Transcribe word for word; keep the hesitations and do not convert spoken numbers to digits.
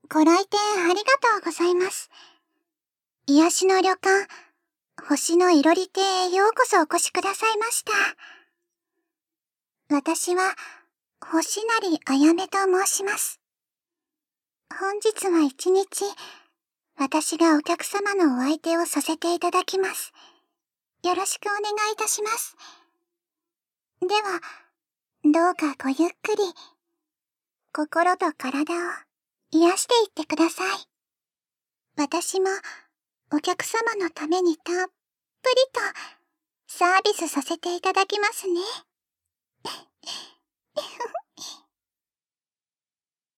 ご来店ありがとうございます。癒しの旅館、星のいろり亭へようこそお越しくださいました。私は、星成あやめと申します。本日は一日、私がお客様のお相手をさせていただきます。よろしくお願いいたします。では、どうかごゆっくり、心と体を癒していってください。私も、お客様のためにたっぷりと、サービスさせていただきますね。